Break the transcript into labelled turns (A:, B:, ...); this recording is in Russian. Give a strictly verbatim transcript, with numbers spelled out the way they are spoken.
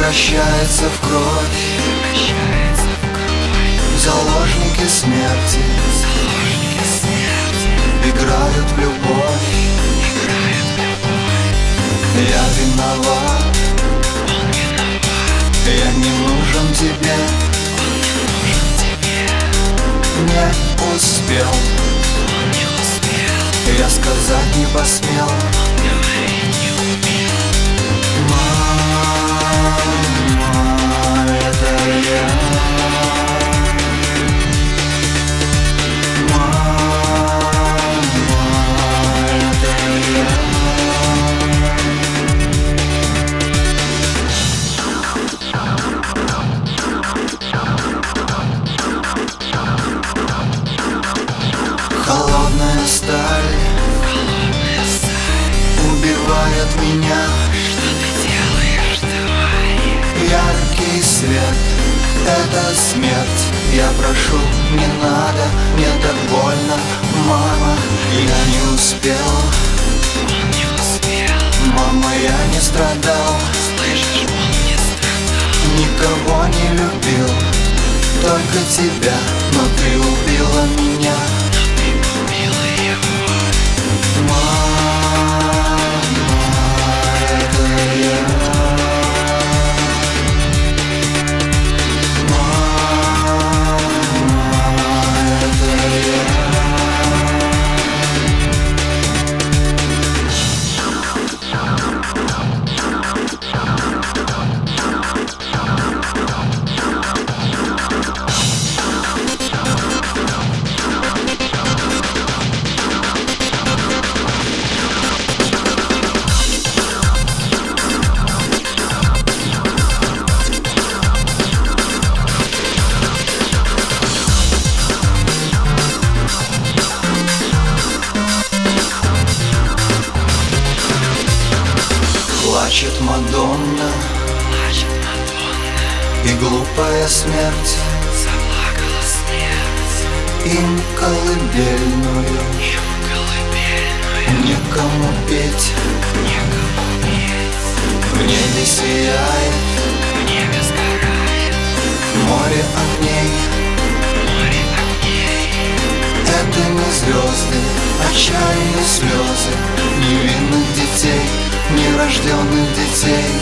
A: превращается в кровь, заложники смерти играют в любовь. Я виноват, я не нужен тебе, не успел, я сказать не посмел. Мама, это я. Мама, это я. Холодная сталь убивает меня. Яркий свет — это смерть. Я прошу, не надо, мне так больно. Мама, я не успел. Мама, я не страдал. Никого не любил, только тебя. Но ты убила меня. Мама, это я. Плачет Мадонна,
B: Плачет Мадонна,
A: и глупая смерть
B: заплакала смерть,
A: им колыбельную,
B: им колыбельную,
A: некому петь,
B: некому петь.
A: в небе сияет,
B: В небе сгорает
A: море огней.
B: море огней.
A: Это не звезды, отчаянные слезы невинных детей, нерожденных детей.